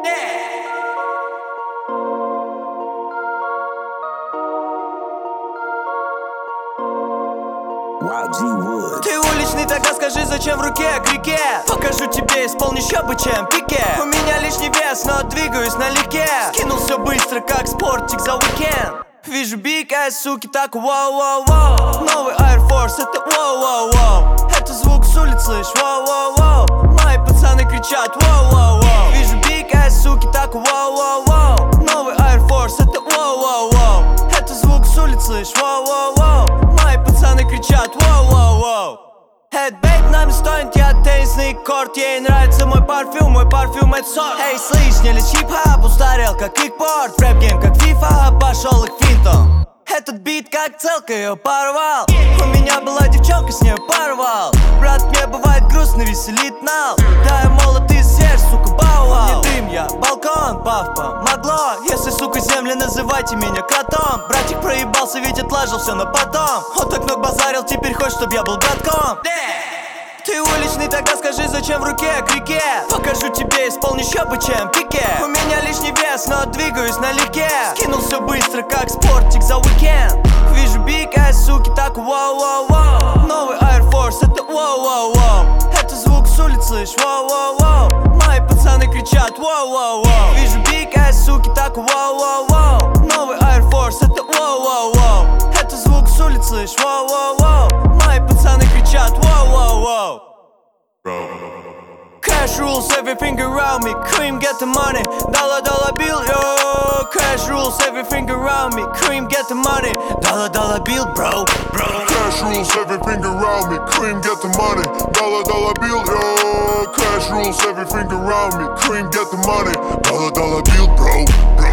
Ты уличный, тогда скажи, зачем в руке крикет? Покажу тебе, исполню еще бы, чем пике. У меня лишний вес, но двигаюсь налегке. Скинул все быстро, как спортик за уикенд. Вижу биг айс, суки, так воу-воу-воу. Новый Air Force, это воу-воу-воу. Это звук с улицы, слышь, воу-воу-воу. Мои пацаны кричат воу-воу-воу. Вижу биг айс, суки, так воу-воу-воу. Новый Air Force, это воу-воу-воу. Это звук с улицы, слышь, воу-воу-воу. Мои пацаны кричат воу-воу-воу. Headbait нами стонет, я теннисный корт. Ей нравится мой парфюм это сорт. Эй, слышь, не лечь хип-хап, устарел как кикборд. Рэп-гейм как FIFA, пошел их финтом. Этот бит как целка, ее порвал. У меня была девчонка, с нее порвал. Брат, мне бывает грустно, веселит нал. Да, я молод и свеж, сука, бау-вау. Не дым я, балкон, баф помогло. Если, сука, земля, называйте меня котом. Братик проебался, ведь отложил все на потом. Он так много базарил, теперь хочет, чтоб я был братком. Ты уличный, тогда скажи, зачем в руке крикет? Покажу тебе, исполню еще бы, чем пике. У меня лишний вес, но двигаюсь налегке. Скинул все быстро, как спортик за уикенд. Вижу биг айс, суки, так воу-воу-воу. Новый Air Force, это воу-воу-воу. Это звук с улицы, слышь, воу-воу-воу. Мои пацаны кричат воу-воу-воу. Вижу биг айс, суки, так воу-воу-воу. Новый Air Force, это воу-воу-воу. Это звук с улицы, слышь, воу-воу-воу. Мои пацаны кричат воу-воу-воу. Cash rules, everything around me. Cream, get the money. Dollar bill, yo. Cash rules, everything around me. Cream, get the money. Dollar bill, bro. Cash rules, everything around me. Cream, get the money. Dollar bill, yo. Cash rules, everything around me. Cream, get the money. Dollar bill, bro.